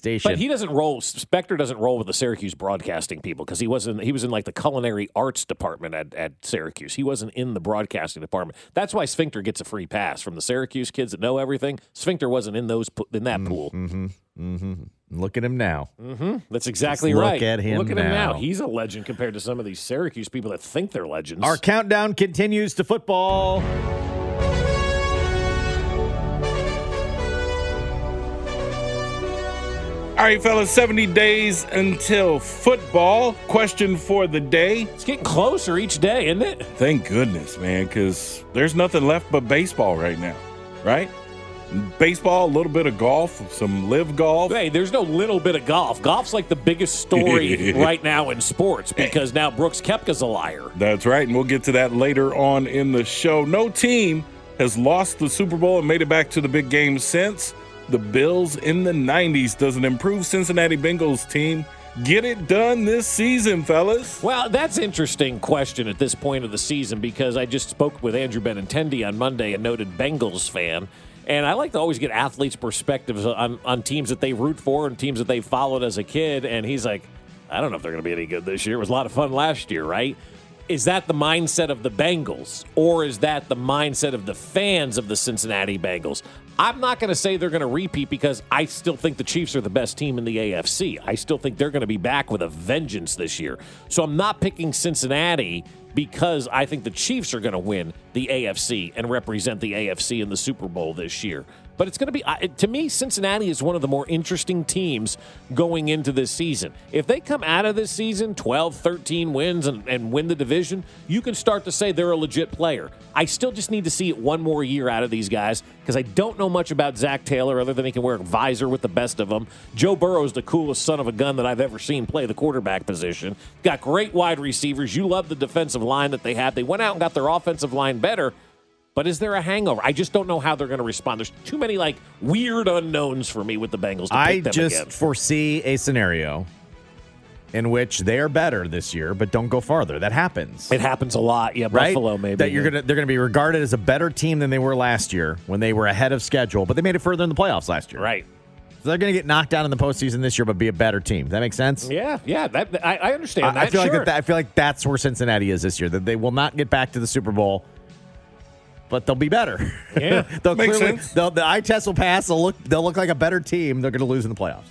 station. But he doesn't roll. Spector doesn't roll with the Syracuse broadcasting people because he was in like the culinary arts department at Syracuse. He wasn't in the broadcasting department. That's why Sphincter gets a free pass from the Syracuse kids that know everything. Sphincter wasn't in that pool. Look at him now. That's exactly Let's right. Look at him Look at now. him now. He's a legend compared to some of these Syracuse people that think they're legends. Our countdown continues to football. All right, fellas, 70 days until football. Question for the day. It's getting closer each day, isn't it? Thank goodness, man, because there's nothing left but baseball right now, right? Baseball, a little bit of golf, some live golf. Hey, there's no little bit of golf. Golf's like the biggest story right now in sports because now Brooks Koepka's a liar. That's right, and we'll get to that later on in the show. No team has lost the Super Bowl and made it back to the big game since the Bills in the 90s. Does an improved Cincinnati Bengals team get it done this season, fellas? Well, that's an interesting question at this point of the season because I just spoke with Andrew Benintendi on Monday, a noted Bengals fan. And I like to always get athletes' perspectives on teams that they root for and teams that they followed as a kid. And he's like, I don't know if they're going to be any good this year. It was a lot of fun last year, right? Is that the mindset of the Bengals? Or is that the mindset of the fans of the Cincinnati Bengals? I'm not going to say they're going to repeat because I still think the Chiefs are the best team in the AFC. I still think they're going to be back with a vengeance this year. So I'm not picking Cincinnati because I think the Chiefs are going to win the AFC and represent the AFC in the Super Bowl this year. But it's going to be, to me, Cincinnati is one of the more interesting teams going into this season. If they come out of this season 12, 13 wins and win the division, you can start to say they're a legit player. I still just need to see it one more year out of these guys because I don't know much about Zach Taylor other than he can wear a visor with the best of them. Joe Burrow's the coolest son of a gun that I've ever seen play the quarterback position. Got great wide receivers. You love the defensive line that they have. They went out and got their offensive line better. But is there a hangover? I just don't know how they're going to respond. There's too many weird unknowns for me with the Bengals to pick them again. Foresee a scenario in which they are better this year, but don't go farther. That happens. It happens a lot. Yeah, right? Buffalo maybe. That they're going to be regarded as a better team than they were last year when they were ahead of schedule, but they made it further in the playoffs last year. Right. So they're going to get knocked down in the postseason this year, but be a better team. Does that make sense? Yeah. I understand that. I feel like that's where Cincinnati is this year. That they will not get back to the Super Bowl, but they'll be better. Yeah, makes sense. The eye test will pass. They'll look like a better team. They're going to lose in the playoffs.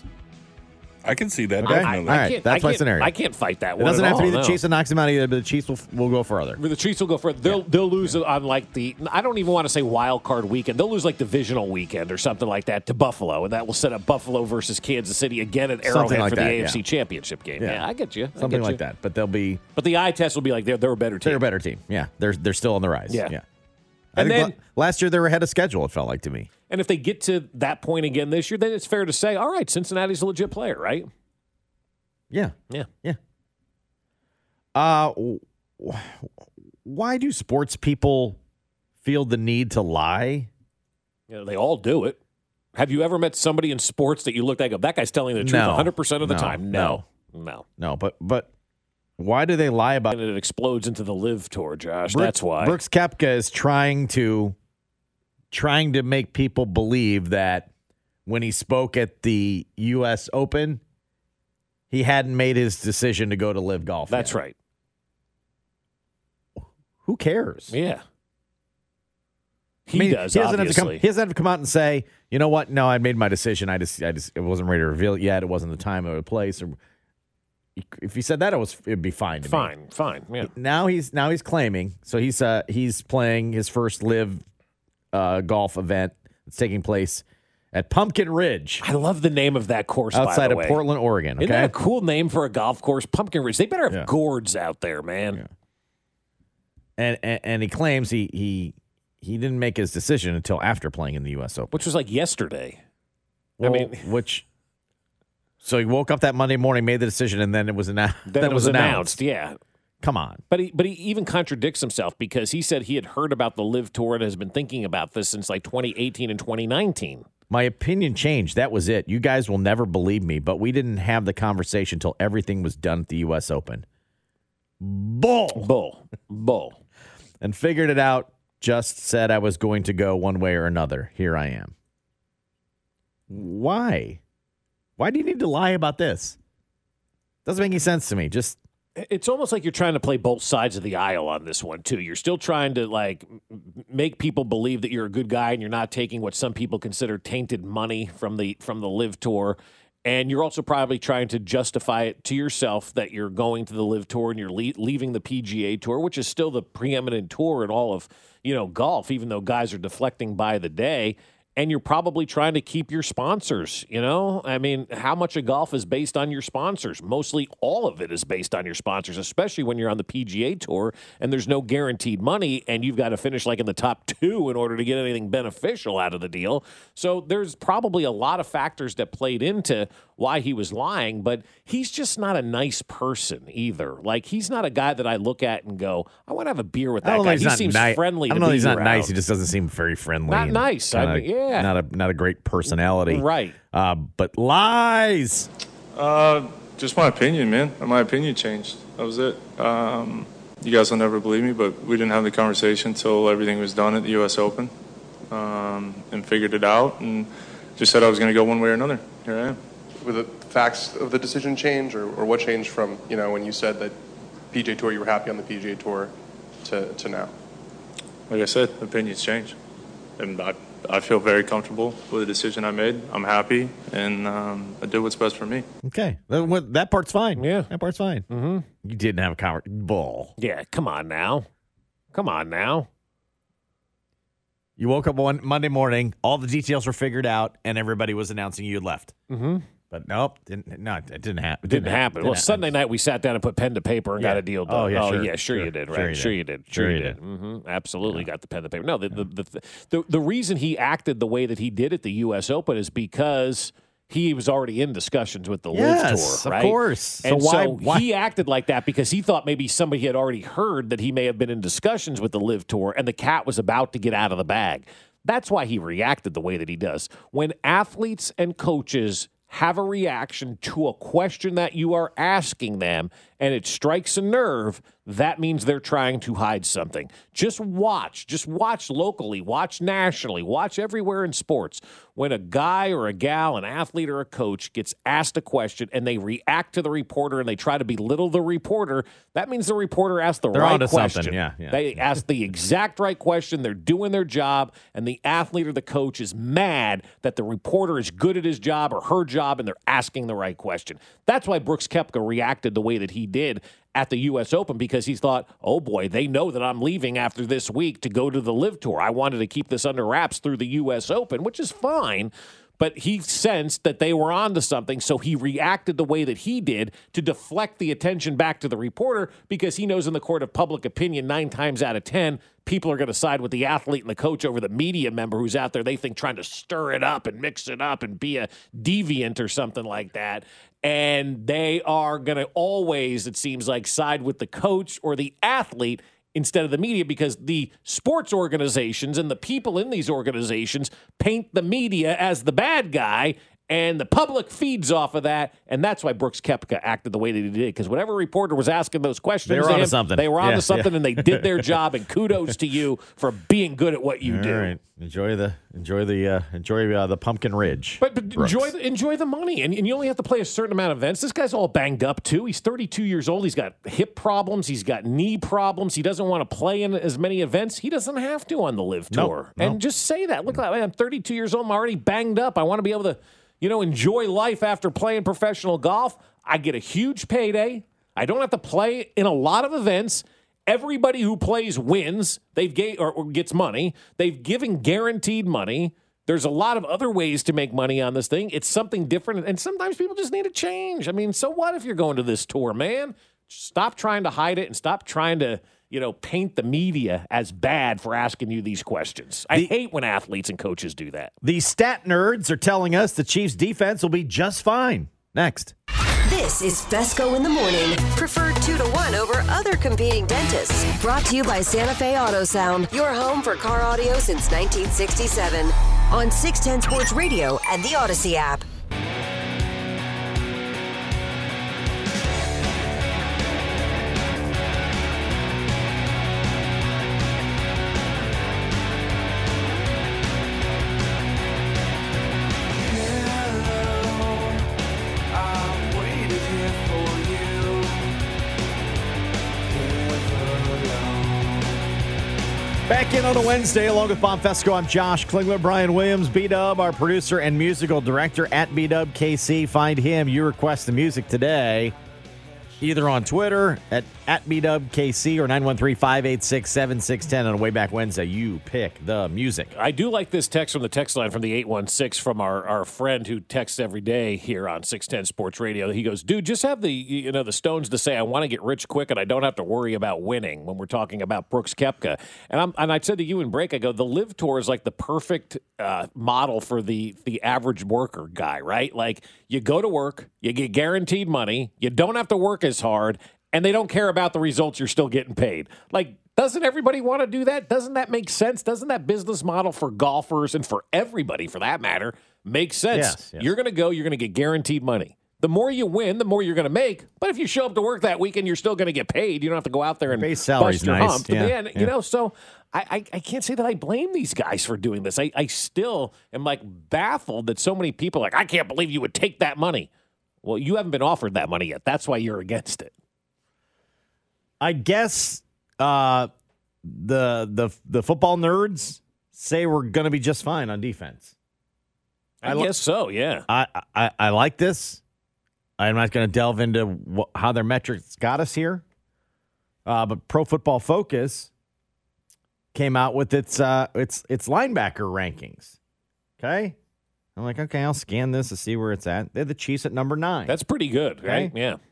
I can see that. Okay? Definitely. All right, that's my scenario. I can't fight that It one. doesn't have to be the no. Chiefs that knocks them out either, but the Chiefs will go further. The Chiefs will go further. They'll lose on I don't even want to say wild card weekend. They'll lose divisional weekend or something like that to Buffalo, and that will set up Buffalo versus Kansas City again at Arrowhead for the AFC Championship game. Yeah, I get you. Something like that. But they'll be. But the eye test will be they're a better team. They're a better team. Yeah, they're still on the rise. Yeah. I think last year they were ahead of schedule. It felt like to me. And if they get to that point again this year, then it's fair to say, all right, Cincinnati's a legit player, right? Yeah. Why do sports people feel the need to lie? They all do it. Have you ever met somebody in sports that you looked at that guy's telling the truth 100% of the time? No. But why do they lie about it? And it explodes into the live tour, Josh. That's why. Brooks Koepka is trying to make people believe that when he spoke at the U.S. Open, he hadn't made his decision to go to live golf. That's right. Who cares? Yeah. He does, obviously. He doesn't have to come out and say, you know what? No, I made my decision. I just it wasn't ready to reveal it yet. It wasn't the time or the place. Or if he said that, it'd be fine. Fine. Yeah. Now he's claiming. So he's playing his first live golf event that's taking place at Pumpkin Ridge. I love the name of that course, outside by the of way. Portland, Oregon. Okay? Isn't that a cool name for a golf course? Pumpkin Ridge. They better have gourds out there, man. Yeah. And he claims he didn't make his decision until after playing in the U.S. Open, which was yesterday. Well, so he woke up that Monday morning, made the decision, and then it was announced. Then it was announced. Yeah. Come on. But he even contradicts himself because he said he had heard about the Live Tour and has been thinking about this since 2018 and 2019. My opinion changed. That was it. You guys will never believe me, but we didn't have the conversation until everything was done at the U.S. Open. Bull. And figured it out. Just said I was going to go one way or another. Here I am. Why? Why do you need to lie about this? Doesn't make any sense to me. Just It's almost like you're trying to play both sides of the aisle on this one, too. You're still trying to, like, make people believe that you're a good guy and you're not taking what some people consider tainted money from the Live Tour. And you're also probably trying to justify it to yourself that you're going to the Live Tour and you're leaving the PGA Tour, which is still the preeminent tour in all of, golf, even though guys are deflecting by the day. And you're probably trying to keep your sponsors, I mean, how much of golf is based on your sponsors? Mostly all of it is based on your sponsors, especially when you're on the PGA Tour and there's no guaranteed money and you've got to finish like in the top 2 in order to get anything beneficial out of the deal. So there's probably a lot of factors that played into why he was lying, but he's just not a nice person either. Like, he's not a guy that I look at and go, I want to have a beer with that guy. He seems friendly to be around. I don't know he's not nice. He just doesn't seem very friendly. Not nice. I mean, yeah. Not a great personality. Right. But lies. Just my opinion, man. My opinion changed. That was it. You guys will never believe me, but we didn't have the conversation until everything was done at the U.S. Open and figured it out and just said I was going to go one way or another. Here I am. Were the facts of the decision change or what changed from, when you said that PGA Tour, you were happy on the PGA Tour to now? Like I said, opinions change. And I feel very comfortable with the decision I made. I'm happy, and I did what's best for me. Okay. That part's fine. Yeah. That part's fine. Mm-hmm. You didn't have a conversation. Bull. Yeah, come on now. You woke up one Monday morning, all the details were figured out, and everybody was announcing you had left. Mm-hmm. But nope, it didn't happen. It didn't happen. Well, Sunday night we sat down and put pen to paper and got a deal done. Oh, yeah, sure you did, right? Sure you did. Mm-hmm. Absolutely got the pen to paper. No, the reason he acted the way that he did at the U.S. Open is because he was already in discussions with the Live Tour, right? Of course. And so he acted like that because he thought maybe somebody had already heard that he may have been in discussions with the Live Tour and the cat was about to get out of the bag. That's why he reacted the way that he does. When athletes and coaches have a reaction to a question that you are asking them and it strikes a nerve, that means they're trying to hide something. Just watch locally, watch nationally, watch everywhere in sports. When a guy or a gal, an athlete or a coach gets asked a question and they react to the reporter and they try to belittle the reporter, that means the reporter asked the right question. Yeah. They asked the exact right question. They're doing their job, and the athlete or the coach is mad that the reporter is good at his job or her job and they're asking the right question. That's why Brooks Koepka reacted the way that he did at the U.S. Open, because he thought, oh boy, they know that I'm leaving after this week to go to the Live Tour. I wanted to keep this under wraps through the U.S. Open, which is fine. But he sensed that they were onto something, so he reacted the way that he did to deflect the attention back to the reporter, because he knows in the court of public opinion, 9 times out of 10, people are going to side with the athlete and the coach over the media member who's out there, they think, trying to stir it up and mix it up and be a deviant or something like that. And they are going to always, it seems like, side with the coach or the athlete instead of the media, because the sports organizations and the people in these organizations paint the media as the bad guy, and the public feeds off of that. And that's why Brooks Koepka acted the way that he did, because whatever reporter was asking those questions, they were onto something. They were onto something, and they did their job. And kudos to you for being good at what you do. All right. Enjoy the Pumpkin Ridge. But enjoy the money, and you only have to play a certain amount of events. This guy's all banged up too. He's 32 years old. He's got hip problems. He's got knee problems. He doesn't want to play in as many events. He doesn't have to on the Live Tour. No. And just say that. Look, I'm 32 years old. I'm already banged up. I want to be able to, enjoy life after playing professional golf. I get a huge payday. I don't have to play in a lot of events. Everybody who plays wins. Or gets money. They've given guaranteed money. There's a lot of other ways to make money on this thing. It's something different, and sometimes people just need a change. I mean, so what if you're going to this tour, man? Stop trying to hide it and stop trying to, paint the media as bad for asking you these questions. I hate when athletes and coaches do that. The stat nerds are telling us the Chiefs' defense will be just fine. Next. This is Fesco in the Morning, preferred 2-1 over other competing dentists. Brought to you by Santa Fe Auto Sound, your home for car audio since 1967. On 610 Sports Radio and the Odyssey app. Back in on a Wednesday, along with Bob Fesco. I'm Josh Klingler, Brian Williams, B-Dub, our producer and musical director at B-Dub KC. Find him. You request the music today, either on Twitter at B-Dub KC or 913-586-7610 on a Way Back Wednesday. You pick the music. I do like this text from the text line from the 816 from our friend who texts every day here on 610 Sports Radio. He goes, dude, just have the stones to say I want to get rich quick and I don't have to worry about winning when we're talking about Brooks Koepka. And I said to you in break, I go, the Live Tour is like the perfect model for the average worker guy, right? Like you go to work, you get guaranteed money, you don't have to work as hard, and they don't care about the results, you're still getting paid. Like, doesn't everybody want to do that? Doesn't that make sense? Doesn't that business model for golfers and for everybody, for that matter, make sense? Yes. You're going to go, you're going to get guaranteed money. The more you win, the more you're going to make. But if you show up to work that weekend, you're still going to get paid. You don't have to go out there and base salary's bust your nice. hump. Yeah. And, you know, so I can't say that I blame these guys for doing this. I still am, like, baffled that so many people are like, I can't believe you would take that money. Well, you haven't been offered that money yet. That's why you're against it. I guess the football nerds say we're going to be just fine on defense. I guess so, yeah. I like this. I'm not going to delve into how their metrics got us here. But Pro Football Focus came out with its linebacker rankings. Okay? I'm like, okay, I'll scan this to see where it's at. They're the Chiefs at number 9. That's pretty good, right? Okay. Yeah.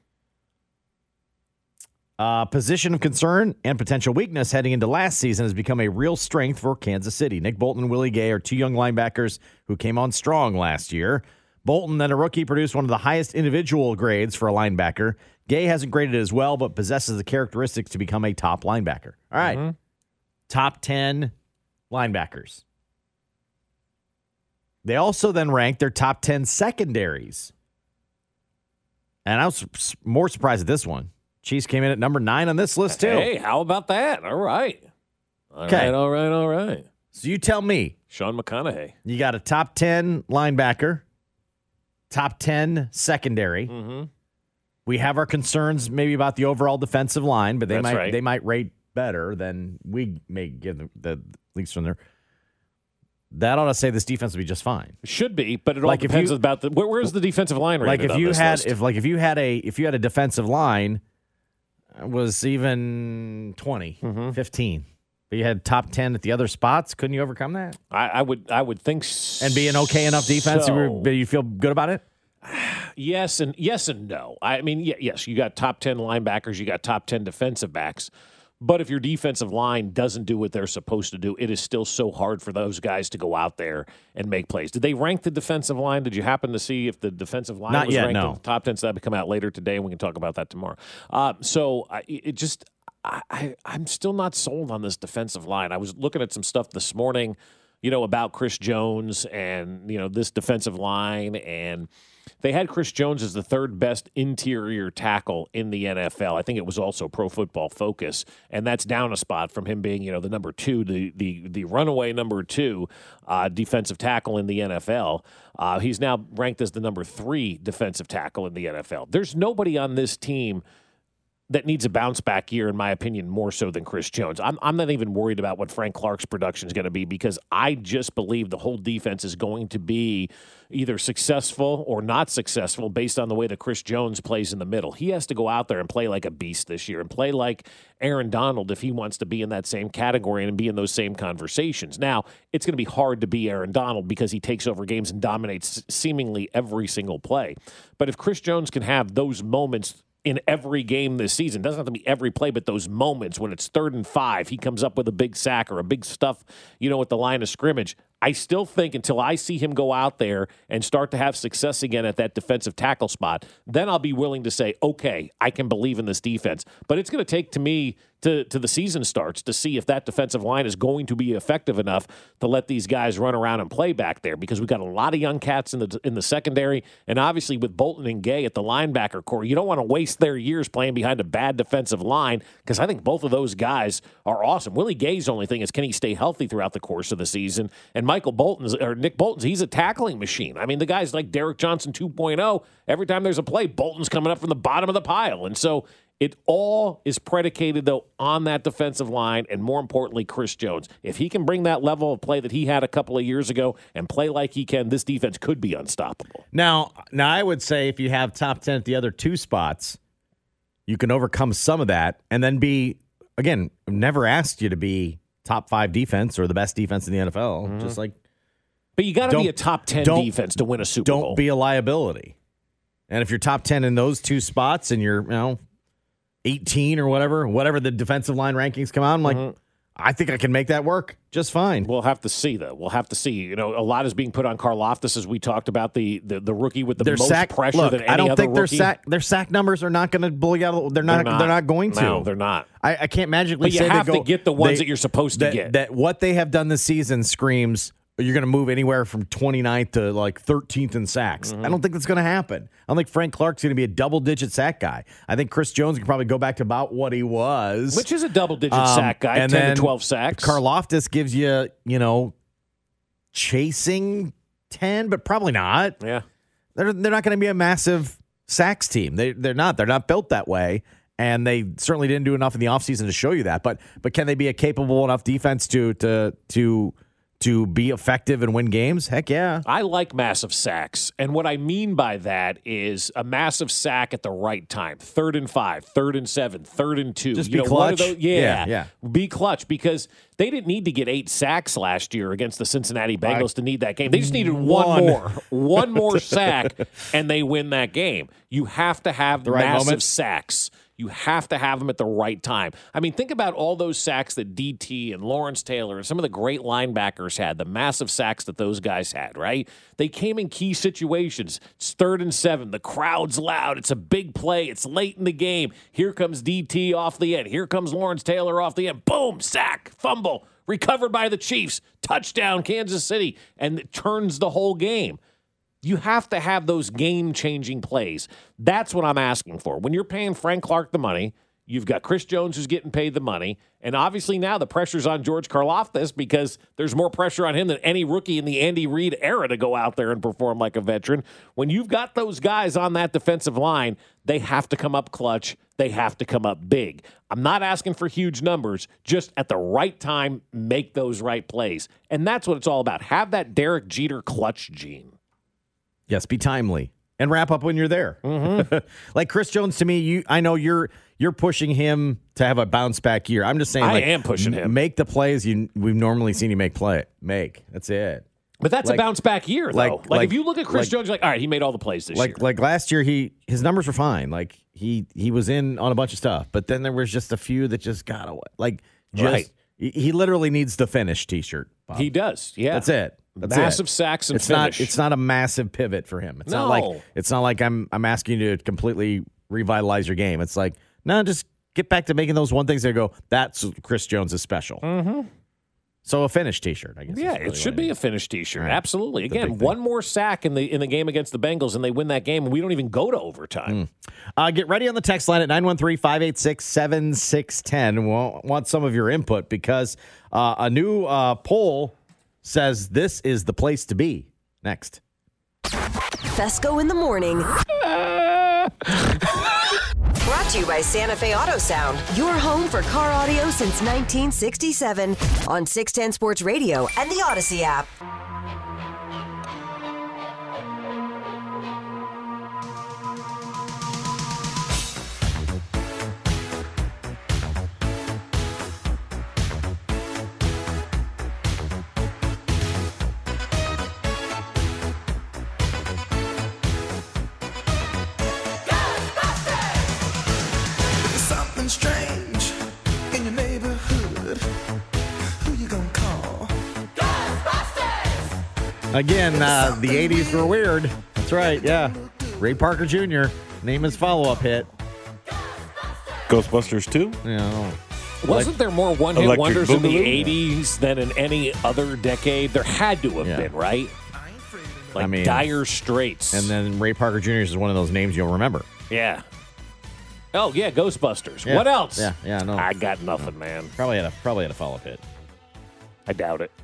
Position of concern and potential weakness heading into last season has become a real strength for Kansas City. Nick Bolton and Willie Gay are two young linebackers who came on strong last year. Bolton, then a rookie, produced one of the highest individual grades for a linebacker. Gay hasn't graded as well, but possesses the characteristics to become a top linebacker. All right. Mm-hmm. Top 10 linebackers. They also then ranked their top 10 secondaries. And I was more surprised at this one. Chiefs came in at number 9 on this list, too. Hey, how about that? All right. All right. So you tell me. Sean McConaughey. You got a top 10 linebacker, top 10 secondary. Mm-hmm. We have our concerns maybe about the overall defensive line, but they might rate better than we may give them, at least from there. That ought to say this defense will be just fine. Should be, but it all depends about where's the defensive line rated like if you on this had list? if you had a defensive line was even 20, 15. But you had top 10 at the other spots. Couldn't you overcome that? I would think so. And be an okay enough defense, you feel good about it? Yes and no. I mean, yes, you got top 10 linebackers, you got top 10 defensive backs. But if your defensive line doesn't do what they're supposed to do, it is still so hard for those guys to go out there and make plays. Did they rank the defensive line? Did you happen to see if the defensive line was ranked in the top 10? So that would come out later today, and we can talk about that tomorrow. I'm still not sold on this defensive line. I was looking at some stuff this morning, about Chris Jones and, this defensive line, and they had Chris Jones as the third best interior tackle in the NFL. I think it was also Pro Football Focus, and that's down a spot from him being, the number 2, the runaway number 2 defensive tackle in the NFL. He's now ranked as the number 3 defensive tackle in the NFL. There's nobody on this team that needs a bounce-back year, in my opinion, more so than Chris Jones. I'm not even worried about what Frank Clark's production is going to be because I just believe the whole defense is going to be either successful or not successful based on the way that Chris Jones plays in the middle. He has to go out there and play like a beast this year and play like Aaron Donald if he wants to be in that same category and be in those same conversations. Now, it's going to be hard to be Aaron Donald because he takes over games and dominates seemingly every single play. But if Chris Jones can have those moments in every game this season, doesn't have to be every play, but those moments when it's 3rd and 5, he comes up with a big sack or a big stuff, at the line of scrimmage. I still think until I see him go out there and start to have success again at that defensive tackle spot, then I'll be willing to say, okay, I can believe in this defense. But it's going to take to me to the season starts to see if that defensive line is going to be effective enough to let these guys run around and play back there because we've got a lot of young cats in the secondary, and obviously with Bolton and Gay at the linebacker core, you don't want to waste their years playing behind a bad defensive line because I think both of those guys are awesome. Willie Gay's only thing is can he stay healthy throughout the course of the season, and Nick Bolton's, he's a tackling machine. I mean, the guy's like Derek Johnson 2.0. Every time there's a play, Bolton's coming up from the bottom of the pile, and so It all is predicated, though, on that defensive line and, more importantly, Chris Jones. If he can bring that level of play that he had a couple of years ago and play like he can, this defense could be unstoppable. Now I would say if you have top 10 at the other two spots, you can overcome some of that and then be, again, never asked you to be top 5 defense or the best defense in the NFL. Just like, but you got to be a top 10 defense to win a Super Bowl. Don't be a liability. And if you're top 10 in those two spots and you're, 18 or whatever the defensive line rankings come out, I'm like, I think I can make that work just fine. We'll have to see, though. We'll have to see. A lot is being put on Karlaftis, as we talked about, the rookie with the most pressure than any other rookie. I don't think their sack numbers are not going to blow you out. They're not going to. No, they're not. I can't magically say they go. But you have to get the ones that you're supposed to get. That what they have done this season screams you're going to move anywhere from 29th to like 13th in sacks. I don't think that's going to happen. I don't think Frank Clark's going to be a double-digit sack guy. I think Chris Jones can probably go back to about what he was. Which is a double-digit sack guy, and 10 to 12 sacks. Karlaftis gives you, chasing 10, but probably not. Yeah. They're not going to be a massive sacks team. They're not. They're not built that way. And they certainly didn't do enough in the offseason to show you that. But can they be a capable enough defense to be effective and win games? Heck yeah. I like massive sacks. And what I mean by that is a massive sack at the right time. 3rd and 5, 3rd and 7, 3rd and 2. Just be clutch. Yeah. Be clutch because they didn't need to get 8 sacks last year against the Cincinnati Bengals to need that game. They just needed one more sack, and they win that game. You have to have massive sacks. You have to have them at the right time. I mean, think about all those sacks that DT and Lawrence Taylor and some of the great linebackers had, the massive sacks that those guys had, right? They came in key situations. It's 3rd and 7. The crowd's loud. It's a big play. It's late in the game. Here comes DT off the end. Here comes Lawrence Taylor off the end. Boom, sack, fumble, recovered by the Chiefs, touchdown, Kansas City, and it turns the whole game. You have to have those game-changing plays. That's what I'm asking for. When you're paying Frank Clark the money, you've got Chris Jones who's getting paid the money, and obviously now the pressure's on George Karlaftis because there's more pressure on him than any rookie in the Andy Reid era to go out there and perform like a veteran. When you've got those guys on that defensive line, they have to come up clutch. They have to come up big. I'm not asking for huge numbers. Just at the right time, make those right plays. And that's what it's all about. Have that Derek Jeter clutch gene. Yes, be timely and wrap up when you're there. Like Chris Jones, to me, I know you're pushing him to have a bounce back year. I'm just saying, I am pushing him. Make the plays we've normally seen you make. That's it. But that's a bounce back year, though. Like if you look at Chris Jones, you're like, all right, he made all the plays this year. Like last year, his numbers were fine. Like he was in on a bunch of stuff, but then there was just a few that just got away. He literally needs the finish T-shirt. Bob. He does. Yeah, that's it. Massive sacks and finish. It's not a massive pivot for him. It's not like I'm asking you to completely revitalize your game. It's like, no, just get back to making those one things that go, that's Chris Jones is special. Mm-hmm. So a finish T-shirt, I guess. Yeah, it should be a finish T-shirt. Right. Absolutely. Again, one more sack in the game against the Bengals, and they win that game, and we don't even go to overtime. Get ready on the text line at 913-586-7610. Want some of your input because a new poll says this is the place to be. Next. Fesco in the morning. Brought to you by Santa Fe Auto Sound, your home for car audio since 1967 on 610 Sports Radio and the Odyssey app. Strange in your neighborhood. Who you gonna call? Ghostbusters! Again, the 80s were weird. That's right, yeah. Ray Parker Jr. Name his follow-up hit. Ghostbusters 2? Yeah. Wasn't there more one-hit wonders in the 80s than in any other decade? There had to have been, right? Like Dire Straits. And then Ray Parker Jr. is one of those names you'll remember. Yeah. Oh, yeah, Ghostbusters. Yeah. What else? Yeah, no. I got nothing, man. Probably had a follow-up hit. I doubt it.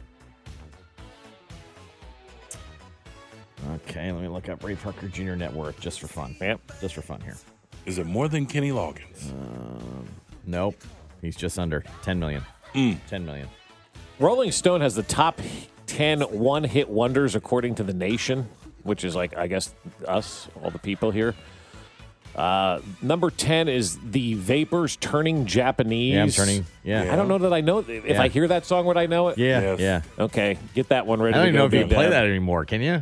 Okay, let me look up Ray Parker Jr. net worth just for fun. Yep. Just for fun here. Is it more than Kenny Loggins? Nope. He's just under 10 million. 10 million. Rolling Stone has the top 10 one-hit wonders according to The Nation, which is like, I guess, us, all the people here. Number 10 is The Vapors, Turning Japanese. Yeah, I'm turning. Yeah. I don't know that I know. If Yeah. I hear that song, would I know it? Yeah. Yes. Yeah. Okay, get that one ready. I don't to even go know if you deep can play down. that anymore. Can you?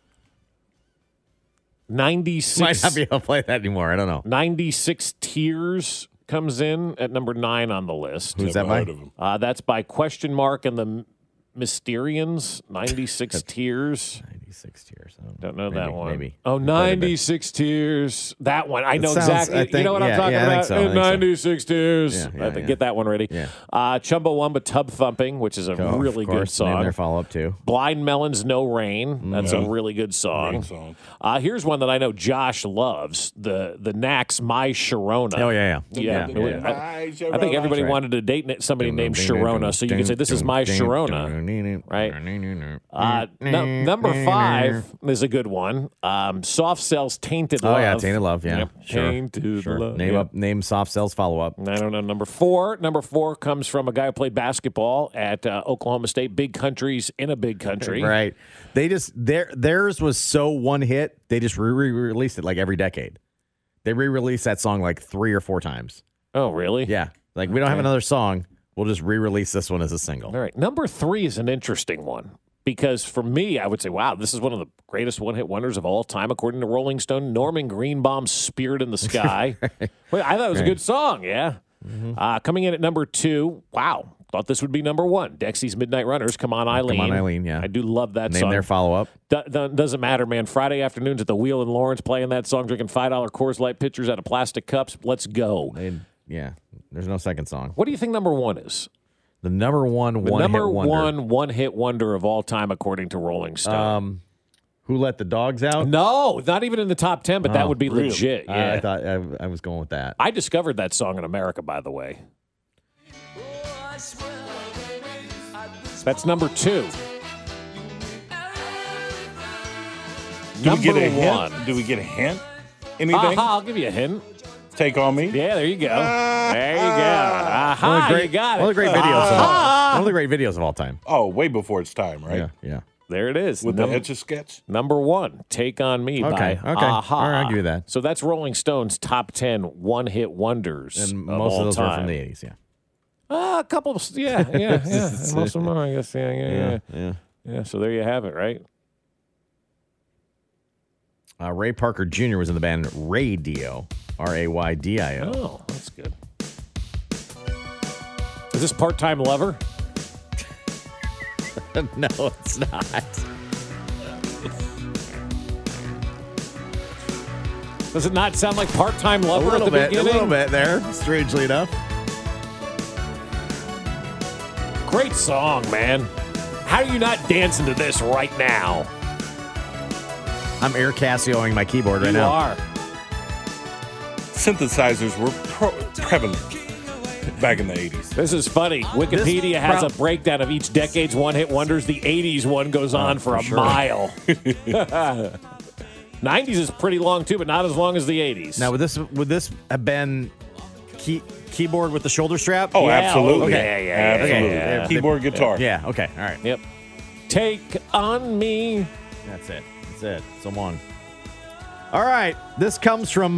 96. Might not be able to play that anymore. I don't know. 96 Tears comes in at number 9 on the list. Who's Never that by? heard of him. That's by Question Mark and the Mysterians. 96 Tears. 96 Tears. I Don't know maybe, that one. Maybe. Oh, Quite a bit. 96 Tears. That one. I know sounds- exactly. I You think- know what I'm yeah, talking yeah, I about? think so, I think so. 96 Tears. Yeah, yeah, I think, yeah. Get that one ready. Yeah. Chumbawamba Tub Thumping, which is a Oh, really of good course, name song. their follow-up, too. Blind Melon's No Rain. That's a really good song. Great song. Here's one that I know Josh loves. The Knack's My Sharona. Oh, yeah. Yeah. I think everybody right. wanted to date somebody named Sharona, so you can say, this is my Sharona. Right? Number 5 is a good one. Soft Cell's Tainted Love. Oh, yeah, Tainted Love, yeah. Yep. Sure. Tainted Sure. Love. Name Yeah. Soft Cell's follow-up. I don't know. Number 4 comes from a guy who played basketball at Oklahoma State. Big Countries in a Big Country. Right. They just theirs was so one hit, they just re-released it like every decade. They re-released that song like 3 or 4 times. Oh, really? Yeah. Like we don't have another song. We'll just re-release this one as a single. All right. Number 3 is an interesting one because for me, I would say, wow, this is one of the greatest one-hit wonders of all time, according to Rolling Stone. Norman Greenbaum's Spirit in the Sky. Well, I thought it was a good song, yeah. Coming in at number 2, wow. Thought this would be number 1. Dexy's Midnight Runners, Come On Eileen. Come On Eileen, yeah. I do love that Name song. their follow-up. Doesn't matter, man. Friday afternoons at the Wheel in Lawrence playing that song, drinking $5 Coors Light pitchers out of plastic cups. Let's go. Yeah. There's no second song. What do you think number 1 is? The number one The number hit wonder. one-hit wonder of all time, according to Rolling Stone. Who Let the Dogs Out? No, not even in the top 10, but that would be really? legit. Yeah. I thought I was going with that. I discovered that song in America, by the way. That's number 2. Do we get a Number 1. hint? Do we get a hint? Anything? I'll give you a hint. Take on me. Yeah, there you go. There you go. One of the great, You got it. one of the great videos. One of the great videos of all time. Oh, way before its time, right? Yeah. Yeah. There it is. With the Etch-a-Sketch. Number 1, Take on Me by Okay. Aha. All right, I'll give you that. So that's Rolling Stone's top 10 one-hit wonders And of most all of those time. are from the 80s. Yeah. A couple of, yeah. Most of them are, I guess. Yeah. So there you have it, right? Ray Parker Jr. was in the band Radio. Raydio. Oh, that's good. Is this Part-Time Lover? No, it's not. Does it not sound like Part-Time Lover at the beginning? A little bit there, strangely enough. Great song, man. How are you not dancing to this right now? I'm Air Casioing my keyboard right You now. are. Synthesizers were prevalent back in the 80s. This is funny. Wikipedia has prob- a breakdown of each decade's one-hit wonders. The 80s one goes on for a sure. mile. 90s is pretty long, too, but not as long as the 80s. Now, would this have been keyboard with the shoulder strap? Oh, Yeah, absolutely. okay, yeah, Absolutely. yeah. Keyboard, guitar. Yeah, okay, all right. Yep. Take on Me. That's it. It's a one. All right, this comes from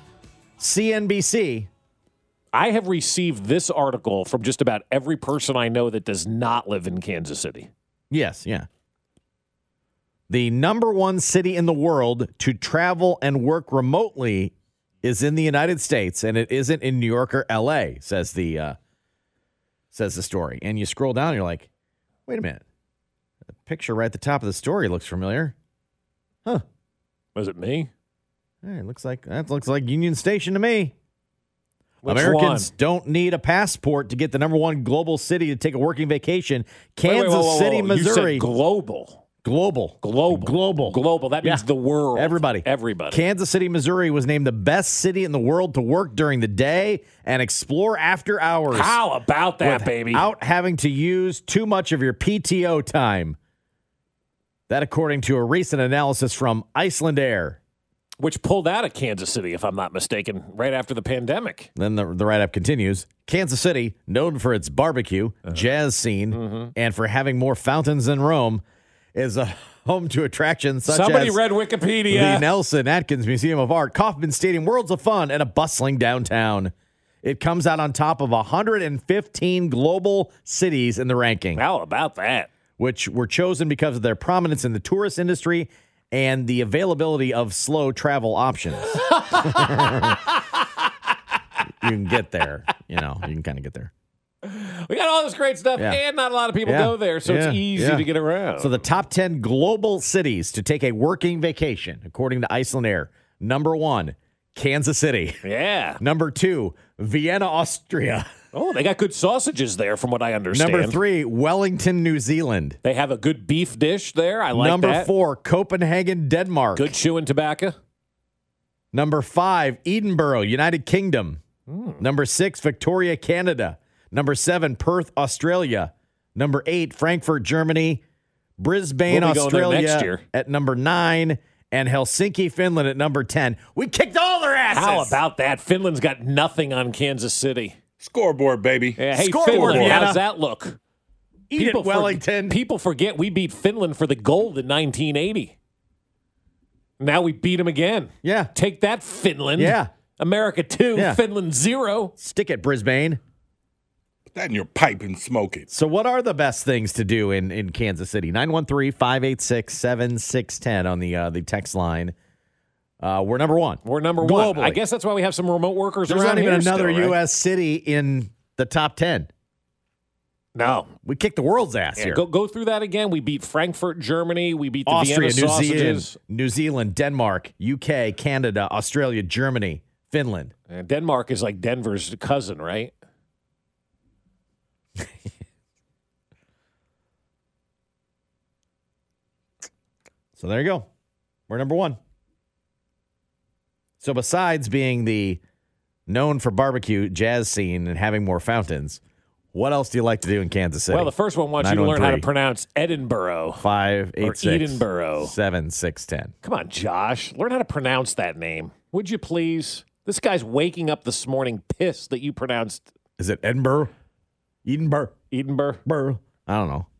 CNBC. I have received this article from just about every person I know that does not live in Kansas City. Yes, yeah. The number one city in the world to travel and work remotely is in the United States, and it isn't in New York or L.A., says the story. And you scroll down, and you're like, wait a minute. The picture right at the top of the story looks familiar. Huh. Was it me? Hey, looks like Union Station to me. Which Americans one? don't need a passport to get the number one global city to take a working vacation. Kansas Wait, whoa. City, You Missouri. said global. Global. That means the world. Everybody. Kansas City, Missouri was named the best city in the world to work during the day and explore after hours. How about that, baby? Without having to use too much of your PTO time. That according to a recent analysis from Iceland Air. Which pulled out of Kansas City, if I'm not mistaken, right after the pandemic. Then the write-up continues. Kansas City, known for its barbecue, jazz scene, and for having more fountains than Rome, is a home to attractions such Somebody as read Wikipedia. the Nelson Atkins Museum of Art, Kauffman Stadium, Worlds of Fun, and a bustling downtown. It comes out on top of 115 global cities in the ranking, How about that? which were chosen because of their prominence in the tourist industry and the availability of slow travel options. You can get there. You can kind of get there. We got all this great stuff, Yeah. and not a lot of people Yeah. go there, so Yeah. it's easy Yeah. to get around. So the top 10 global cities to take a working vacation, according to Iceland Air. Number 1, Kansas City. yeah. Number 2, Vienna, Austria. Oh, they got good sausages there, from what I understand. Number 3, Wellington, New Zealand. They have a good beef dish there. I like Number that. 4, Copenhagen, Denmark. Good chewing tobacco. Number 5, Edinburgh, United Kingdom. Number 6, Victoria, Canada. Number 7, Perth, Australia. Number 8, Frankfurt, Germany. Brisbane, We'll be going there Australia next year. at number 9. And Helsinki, Finland at number 10. We kicked all their asses. How about that? Finland's got nothing on Kansas City. Scoreboard, baby. Yeah, hey, Scoreboard, Finland, Vienna. how's that look? Eat it, Wellington. People forget we beat Finland for the gold in 1980. Now we beat them again. Yeah. Take that, Finland. Yeah. America 2, Yeah. Finland 0. Stick it, Brisbane. Put that in your pipe and smoke it. So what are the best things to do in Kansas City? 913-586-7610 on the text line. We're number 1. We're number Globally. 1. I guess that's why we have some remote workers There's around not even here another still, right? U.S. city in the top 10. No. We kicked the world's ass Yeah, here. go through that again. We beat Frankfurt, Germany. We beat the Austria, Vienna New sausages. Zealand, New Zealand, Denmark, UK, Canada, Australia, Germany, Finland. And Denmark is like Denver's cousin, right? So there you go. We're number 1. So besides being the known for barbecue jazz scene and having more fountains, what else do you like to do in Kansas City? Well, the first one wants you to learn how to pronounce Edinburgh. 586 Edinburgh. 7610. Come on, Josh. Learn how to pronounce that name. Would you please? This guy's waking up this morning pissed that you pronounced Is it Edinburgh? Edinburgh? Edinburgh. I don't know.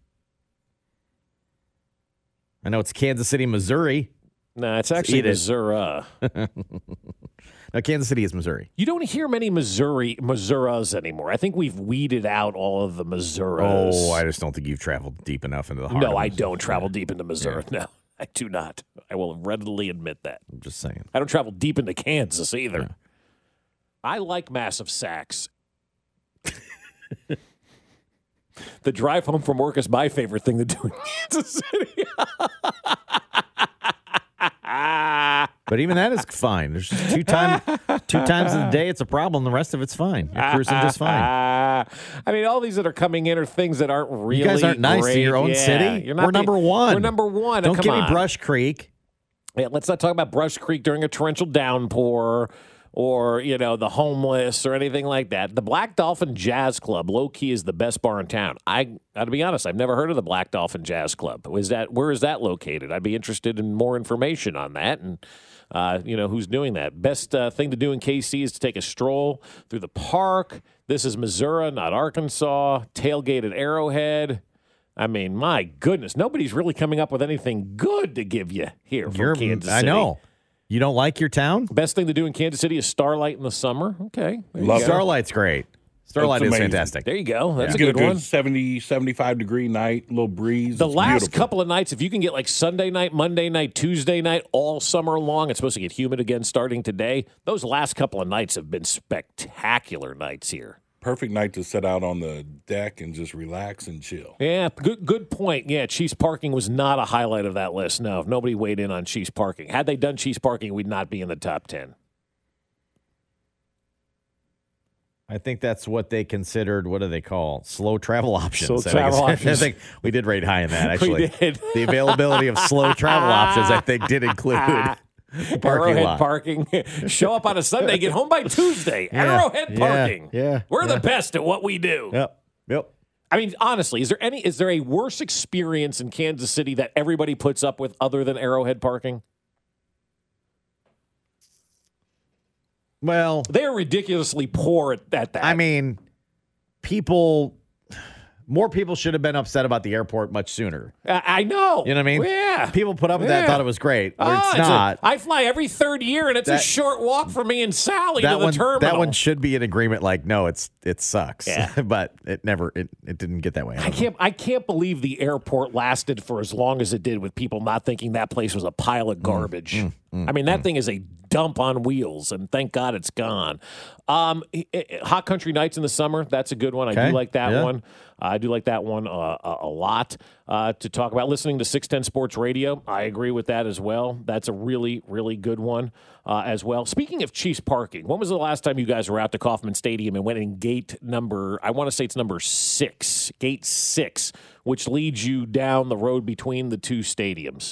I know it's Kansas City, Missouri. No, it's actually Eat it. Missouri. No, Kansas City is Missouri. You don't hear many Missouras anymore. I think we've weeded out all of the Missouras. Oh, I just don't think you've traveled deep enough into the heart. No, of I Missouri. don't travel deep into Missouri. No, I do not. I will readily admit that. I'm just saying. I don't travel deep into Kansas either. Yeah. I like massive sacks. The drive home from work is my favorite thing to do in Kansas City. But even that is fine. There's just two times in the day it's a problem. The rest of it's fine. You're cruising just fine. I mean, all these that are coming in are things that aren't really. You guys aren't nice great. to your own city. You're not We're number 1. We're number 1. Don't Come give me on. Brush Creek. Yeah, let's not talk about Brush Creek during a torrential downpour or, the homeless or anything like that. The Black Dolphin Jazz Club, low-key, is the best bar in town. I got to be honest, I've never heard of the Black Dolphin Jazz Club. Where is that located? I'd be interested in more information on that and, who's doing that. Best thing to do in KC is to take a stroll through the park. This is Missouri, not Arkansas. Tailgate at Arrowhead. I mean, my goodness, nobody's really coming up with anything good to give you here from Kansas City. I know. You don't like your town? Best thing to do in Kansas City is Starlight in the summer. Okay. Love it. Starlight's great. Starlight is amazing. fantastic. There you go. That's You a get good one. 70, 75-degree night, little breeze. The It's last beautiful. couple of nights, if you can get like Sunday night, Monday night, Tuesday night, all summer long, it's supposed to get humid again starting today. Those last couple of nights have been spectacular nights here. Perfect night to sit out on the deck and just relax and chill. Yeah, good point. Yeah, Chiefs parking was not a highlight of that list. No, nobody weighed in on Chiefs parking. Had they done Chiefs parking, we'd not be in the top 10. I think that's what they considered. What do they call slow travel options? Slow travel options. I think we did rate high in that. Actually, We did. The availability of slow travel options, I think, did include parking Arrowhead lot. parking. Show up on a Sunday, get home by Tuesday. Yeah, Arrowhead parking. yeah, We're yeah. the best at what we do. Yep. I mean, honestly, is there a worse experience in Kansas City that everybody puts up with other than Arrowhead parking? Well, They're ridiculously poor at that. I mean, more people should have been upset about the airport much sooner. I know. You know what I mean? Yeah. People put up with that, thought it was great. Or it's it's not. I fly every third year, and it's a short walk for me and Sally to the terminal. That one should be an agreement. Like, no, it sucks. Yeah. But it never. It didn't get that way. I can't believe the airport lasted for as long as it did with people not thinking that place was a pile of garbage. I mean, that thing is a dump on wheels, and thank God it's gone. Hot Country Nights in the summer, that's a good one. I do like that one. I do like that one a lot to talk about. Listening to 610 Sports Radio, I agree with that as well. That's a really, really good one as well. Speaking of Chiefs parking, when was the last time you guys were out to Kauffman Stadium and went in gate number, I want to say it's number 6, gate 6, which leads you down the road between the two stadiums?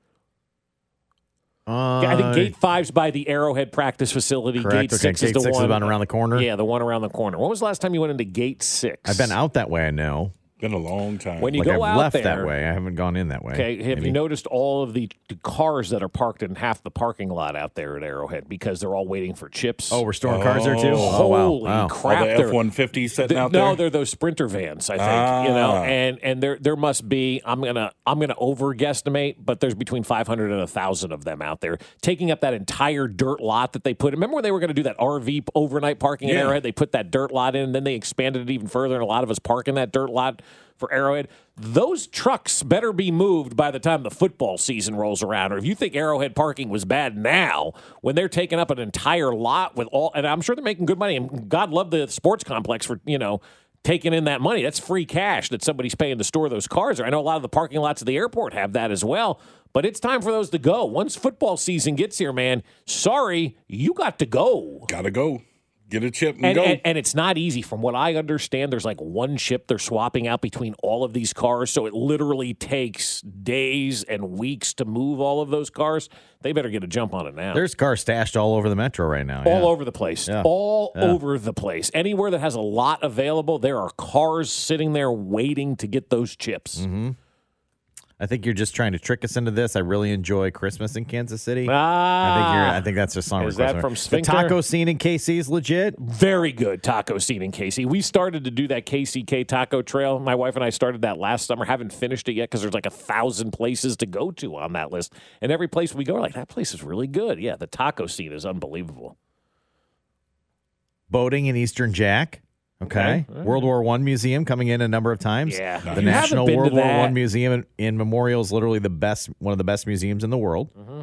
I think Gate 5's by the Arrowhead practice facility. Correct. Gate 6 is Gate the 6 one is about around the corner. Yeah, the one around the corner. When was the last time you went into Gate 6? I've been out that way, I know. Been a long time. When you Like go I've out left there, that way. I haven't gone in that way. Okay, have you noticed all of the cars that are parked in half the parking lot out there at Arrowhead because they're all waiting for chips? Oh, we're storing cars there too? Holy wow. crap. All the F-150s sitting out there? No, they're those Sprinter vans, I think. You know, and there must be, I'm gonna over guesstimate, but there's between 500 and 1,000 of them out there taking up that entire dirt lot that they put. Remember when they were going to do that RV overnight parking at Arrowhead? They put that dirt lot in, and then they expanded it even further, and a lot of us park in that dirt lot for Arrowhead. Those trucks better be moved by the time the football season rolls around. Or if you think Arrowhead parking was bad now, when they're taking up an entire lot with all, and I'm sure they're making good money, and God love the sports complex for, taking in that money. That's free cash that somebody's paying to store those cars there. I know a lot of the parking lots at the airport have that as well, but it's time for those to go. Once football season gets here, man, sorry, you got to go. Gotta go. Get a chip and go. And it's not easy. From what I understand, there's like one chip they're swapping out between all of these cars, so it literally takes days and weeks to move all of those cars. They better get a jump on it now. There's cars stashed all over the metro right now. All over the place. Yeah. All over the place. Anywhere that has a lot available, there are cars sitting there waiting to get those chips. Mm-hmm. I think you're just trying to trick us into this. I really enjoy Christmas in Kansas City. I think that's just song. Is that from the Sphincter? taco scene in KC is legit. Very good taco scene in KC. We started to do that KCK taco trail. My wife and I started that last summer. Haven't finished it yet because there's like 1,000 places to go to on that list. And every place we go, we're like, that place is really good. Yeah, the taco scene is unbelievable. Boating in Eastern Jack. Okay. World War I Museum coming in a number of times. Yeah. The You National haven't been World to War I that. Museum in Memorial is literally one of the best museums in the world. Mm-hmm.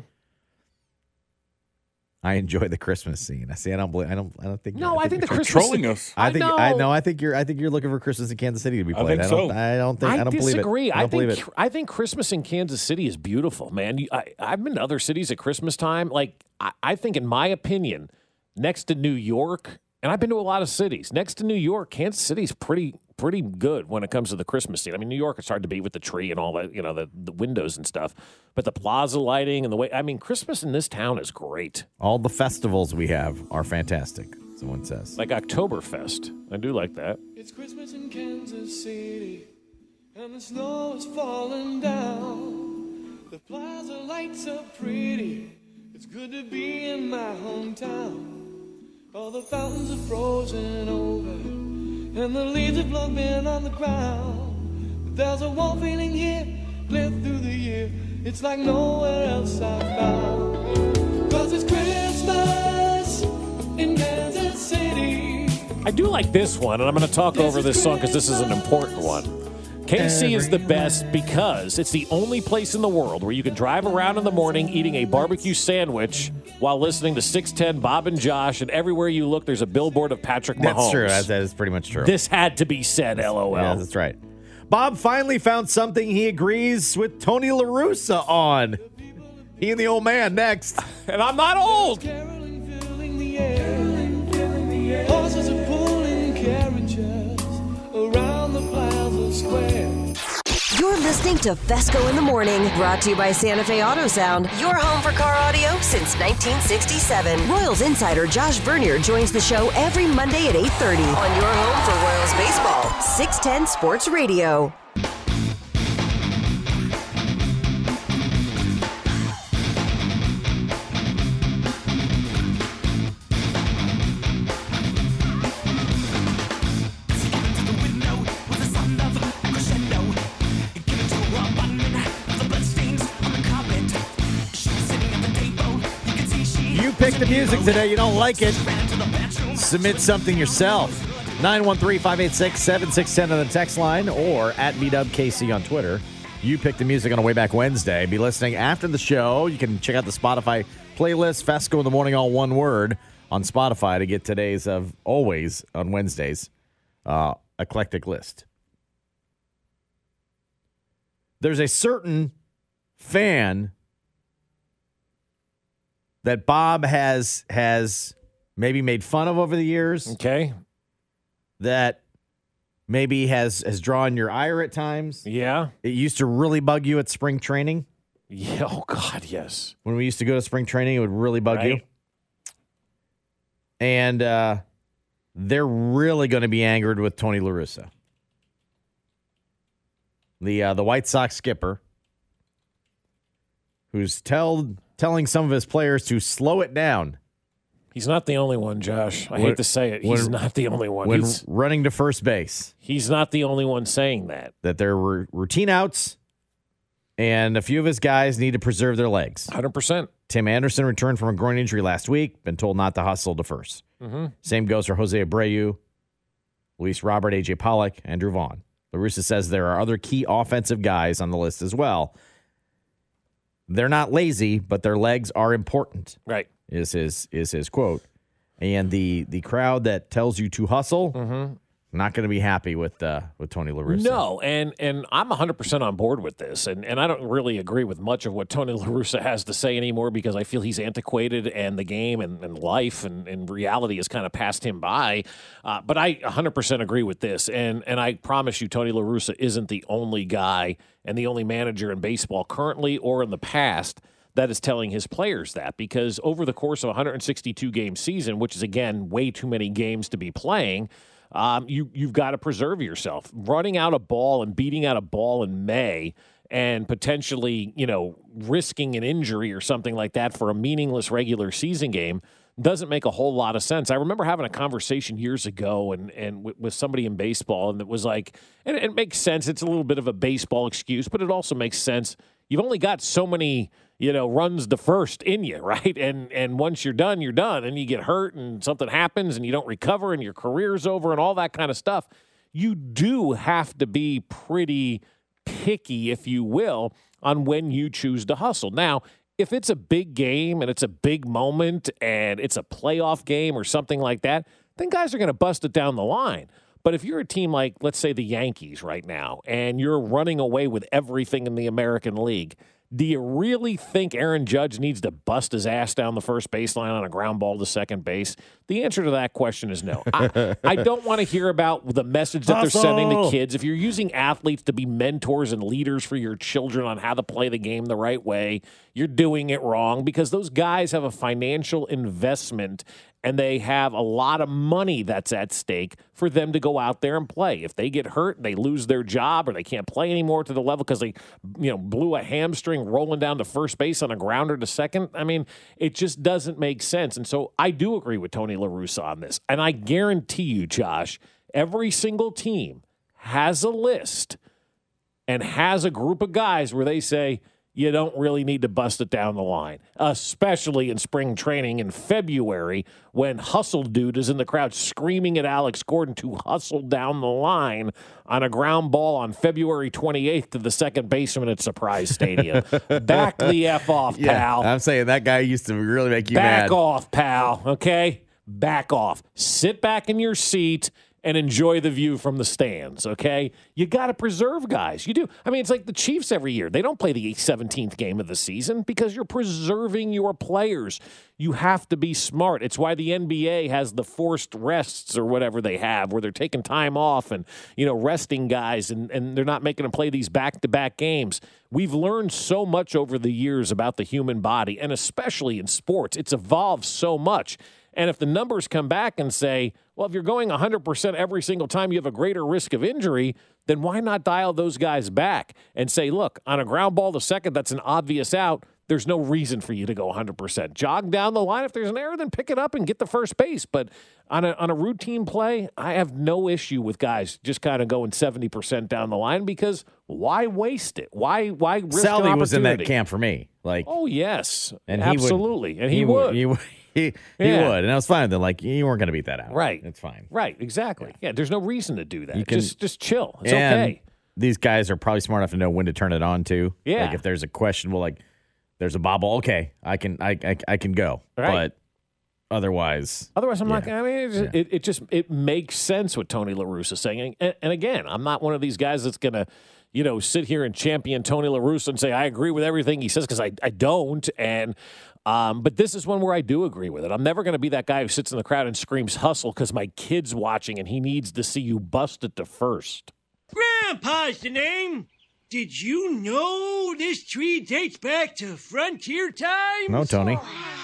I enjoy the Christmas scene. I don't think. No, I think the You're Christmas trolling us. I think. know. I think you're looking for Christmas in Kansas City to be played. think so. I don't believe it. disagree. I don't believe it. I think Christmas in Kansas City is beautiful, man. I've been to other cities at Christmas time. Like, I think, in my opinion, next to New York, and I've been to a lot of cities, next to New York, Kansas City's pretty good when it comes to the Christmas scene. I mean, New York, it's hard to beat with the tree and all that, the windows and stuff. But the plaza lighting and the way, Christmas in this town is great. All the festivals we have are fantastic, someone says. Like Oktoberfest. I do like that. It's Christmas in Kansas City, and the snow is falling down. The plaza lights are pretty. It's good to be in my hometown. All the fountains are frozen over, and the leaves have long been on the ground. But there's a warm feeling here, clear through the year. It's like nowhere else I've found. 'Cause it's Christmas in Kansas City. I do like this one, and I'm going to talk over this song because this is an important one. KC is the best because it's the only place in the world where you can drive around in the morning eating a barbecue sandwich while listening to 610 Bob and Josh, and everywhere you look, there's a billboard of Patrick Mahomes. That's true. That is pretty much true. This had to be said, LOL. Yeah, that's right. Bob finally found something he agrees with Tony La Russa on. He and the old man next. And I'm not old. Caroling filling the air. Horses are pulling carriages around the plaza square. You're listening to Fesco in the Morning, brought to you by Santa Fe Auto Sound, your home for car audio since 1967. Royals insider Josh Vernier joins the show every Monday at 8:30 on your home for Royals baseball, 610 Sports Radio. pick the music today. You don't like it, submit something yourself. 913-586-7610 on the text line or at BWKC on Twitter. You pick the music on a Way Back Wednesday. Be listening after the show. You can check out the Spotify playlist, Fesco in the Morning, all one word, on Spotify to get today's of always on Wednesdays eclectic list. There's a certain fan that Bob has maybe made fun of over the years. Okay. That maybe has drawn your ire at times. Yeah. It used to really bug you at spring training. Yeah. Oh, God, yes. When we used to go to spring training, it would really bug you. And they're really going to be angered with Tony La Russa. The White Sox skipper, who's telling some of his players to slow it down. He's not the only one, Josh. I hate to say it. He's not the only one. When running to first base. He's not the only one saying that. That there were routine outs, and a few of his guys need to preserve their legs. 100%. Tim Anderson returned from a groin injury last week. Been told not to hustle to first. Mm-hmm. Same goes for Jose Abreu, Luis Robert, A.J. Pollock, Andrew Vaughn. La Russa says there are other key offensive guys on the list as well. They're not lazy, but their legs are important. Right. Is his quote. And the crowd that tells you to hustle, not going to be happy with Tony La Russa. No, and I'm 100% on board with this, and I don't really agree with much of what Tony La Russa has to say anymore because I feel he's antiquated and the game and life and reality has kind of passed him by. But I 100% agree with this, and I promise you Tony La Russa isn't the only guy and the only manager in baseball currently or in the past that is telling his players that, because over the course of a 162-game season, which is, again, way too many games to be playing, you've got to preserve yourself. Running out a ball and beating out a ball in May and potentially, risking an injury or something like that for a meaningless regular season game doesn't make a whole lot of sense. I remember having a conversation years ago and with somebody in baseball, and it was like, and it makes sense. It's a little bit of a baseball excuse, but it also makes sense. You've only got so many, runs to first in you, right? And once you're done, and you get hurt and something happens and you don't recover and your career's over and all that kind of stuff. You do have to be pretty picky, if you will, on when you choose to hustle. Now, if it's a big game and it's a big moment and it's a playoff game or something like that, then guys are going to bust it down the line. But if you're a team like, let's say, the Yankees right now, and you're running away with everything in the American League, do you really think Aaron Judge needs to bust his ass down the first baseline on a ground ball to second base? The answer to that question is no. I don't want to hear about the message that they're sending to kids. If you're using athletes to be mentors and leaders for your children on how to play the game the right way, you're doing it wrong, because those guys have a financial investment and they have a lot of money that's at stake for them to go out there and play. If they get hurt, they lose their job, or they can't play anymore to the level because they, blew a hamstring rolling down to first base on a grounder to second. I mean, it just doesn't make sense. And so I do agree with Tony La Russa on this. And I guarantee you, Josh, every single team has a list and has a group of guys where they say, you don't really need to bust it down the line, especially in spring training in February when Hustle Dude is in the crowd screaming at Alex Gordon to hustle down the line on a ground ball on February 28th to the second baseman at Surprise Stadium. Back the F off, pal. I'm saying that guy used to really make you mad. Back off, pal, okay? Back off. Sit back in your seat and enjoy the view from the stands, okay? You got to preserve guys. You do. I mean, it's like the Chiefs every year. They don't play the 17th game of the season because you're preserving your players. You have to be smart. It's why the NBA has the forced rests or whatever they have, where they're taking time off and, resting guys, and they're not making them play these back-to-back games. We've learned so much over the years about the human body, and especially in sports. It's evolved so much. And if the numbers come back and say, well, if you're going 100% every single time, you have a greater risk of injury, then why not dial those guys back and say, look, on a ground ball to second, that's an obvious out. There's no reason for you to go 100%. Jog down the line. If there's an error, then pick it up and get the first base. But on a routine play, I have no issue with guys just kind of going 70% down the line, because why waste it? Why risk an opportunity? Salvi was in that camp for me. Oh, yes. And absolutely. And he would. he would, and I was fine with it. Like, you weren't going to beat that out. Right. It's fine. Right, exactly. Yeah, there's no reason to do that. You can- just chill. It's And okay. these guys are probably smart enough to know when to turn it on too. Yeah. Like if there's a questionable, like there's a bobble, okay, I can go. Right. But otherwise, I'm not. yeah. I mean, it makes sense what Tony La Russa is saying. And again, I'm not one of these guys that's gonna, sit here and champion Tony La Russa and say I agree with everything he says, because I don't. And but this is one where I do agree with it. I'm never going to be that guy who sits in the crowd and screams hustle because my kid's watching and he needs to see you bust it to first. Grandpa's the name. Did you know this tree dates back to frontier times? no, Tony.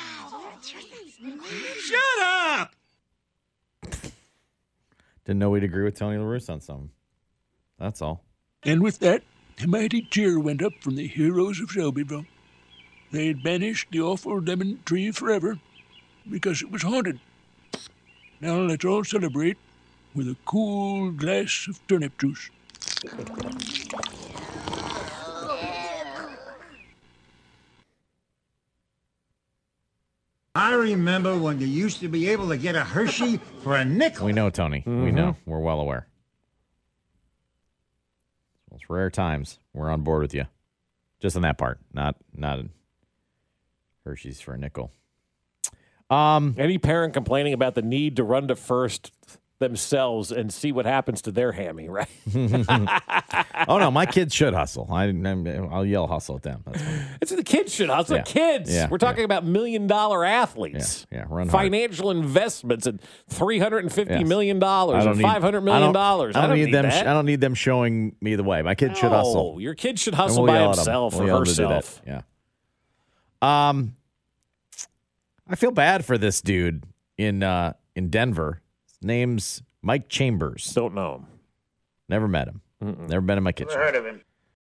Shut up! Didn't know we'd agree with Tony La Russa on something. That's all. And with that, a mighty cheer went up from the heroes of Shelbyville. They had banished the awful lemon tree forever because it was haunted. Now let's all celebrate with a cool glass of turnip juice. I remember when you used to be able to get a Hershey for a nickel. We know, Tony. We know. We're well aware. It's rare times. We're on board with you. Just on that part. Not Hershey's for a nickel. Any parent complaining about the need to run to first themselves and see what happens to their hammy, right? Oh, no, my kids should hustle. I'll yell hustle at them. That's fine. It's the kids should hustle. Yeah. Kids. Yeah, We're talking about $1 million athletes. Yeah, run hard. Financial investments at $350 million or I don't need- $500 million. I don't need them. I don't need them showing me the way. My kid should hustle. Your kid should And hustle we'll by yell at 'em. himself We'll or yell to do that. herself. Yeah. I feel bad for this dude in Denver. His name's Mike Chambers. Don't know him. Never met him. Never been in my kitchen. Heard of him?